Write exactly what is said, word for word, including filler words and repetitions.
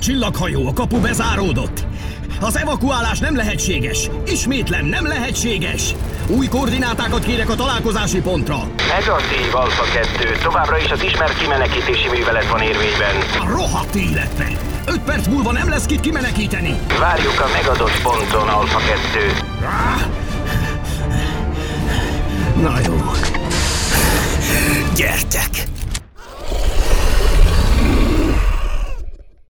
Csillaghajó, a kapu bezáródott. Az evakuálás nem lehetséges. Ismétlem, nem lehetséges. Új koordinátákat kérek a találkozási pontra. Negatív, Alfa kettő. Továbbra is az ismert kimenekítési művelet van érvényben. A rohadt életbe! Öt perc múlva nem lesz kit kimenekíteni. Várjuk a megadott ponton, Alfa kettő. Na jó. Gyertek!